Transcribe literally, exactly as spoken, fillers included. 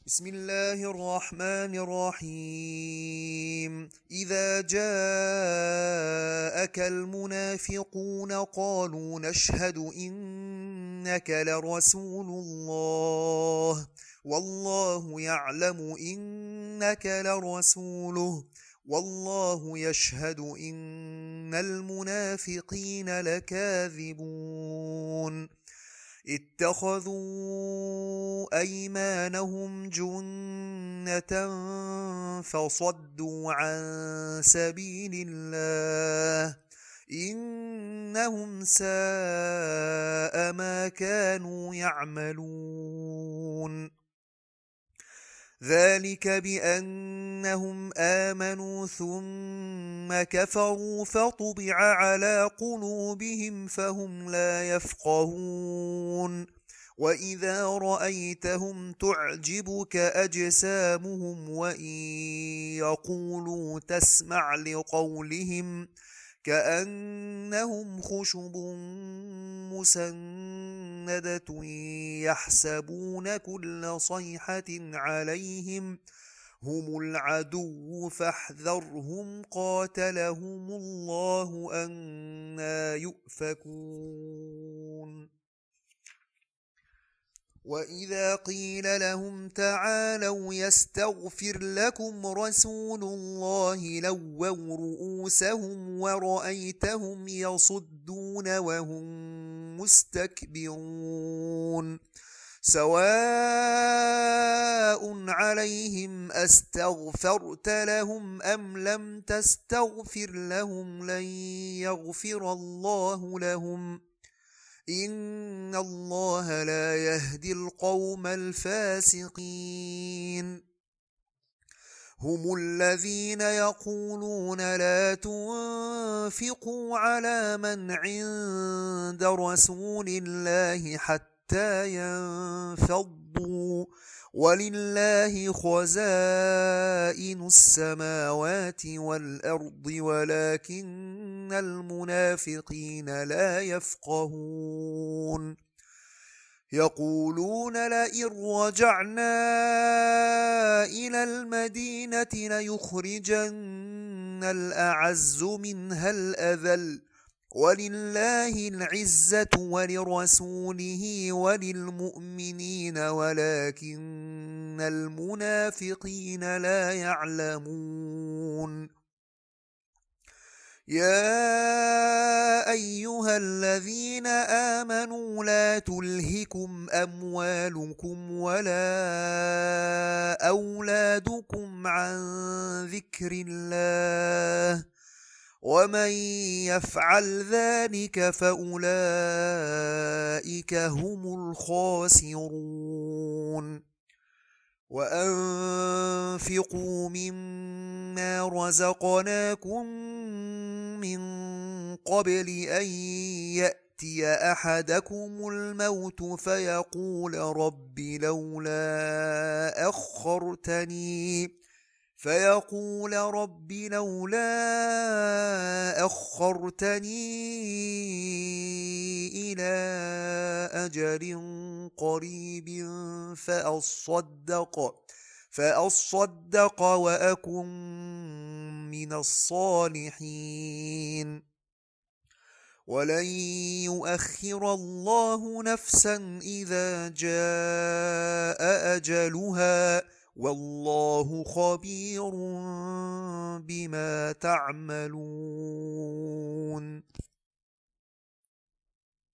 بسم الله الرحمن الرحيم إذا جاءك المنافقون قالوا نشهد إنك لرسول الله والله يعلم إنك لرسوله والله يشهد إن المنافقين لكاذبون اتخذوا أيمانهم جنة فصدوا عن سبيل الله إنهم ساء ما كانوا يعملون ذلك بأنهم آمنوا ثم كفروا فطبع على قلوبهم فهم لا يفقهون وإذا رأيتهم تعجبك أجسامهم وإن يقولوا تسمع لقولهم كأنهم خشب مسندة يحسبون كل صيحة عليهم هم العدو فاحذرهم قاتلهم الله أنى يؤفكون وإذا قيل لهم تعالوا يستغفر لكم رسول الله لووا رؤوسهم ورأيتهم يصدون وهم مستكبرون سواء عليهم أستغفرت لهم أم لم تستغفر لهم لن يغفر الله لهم إن الله لا يهدي القوم الفاسقين هم الذين يقولون لا تنفقوا على من عند رسول الله حتى ينفضوا ولله خزائن السماوات والأرض ولكن المنافقين لا يفقهون يقولون لئن رجعنا إلى المدينة ليخرجن الأعز منها الأذل ولله العزة ولرسوله وللمؤمنين ولكن المنافقين لا يعلمون يا أيها الذين آمنوا لا تلهكم أموالكم ولا أولادكم عن ذكر الله ومن يفعل ذلك فأولئك هم الخاسرون وأنفقوا مما رزقناكم من قبل أن يأتي أحدكم الموت فيقول رب لولا أخرتني فيقول رب لولا أخرتني إلى أجل قريب فأصدق فأصدق وأكن من الصالحين ولن يؤخر الله نفسا إذا جاء أجلها والله خبير بما تعملون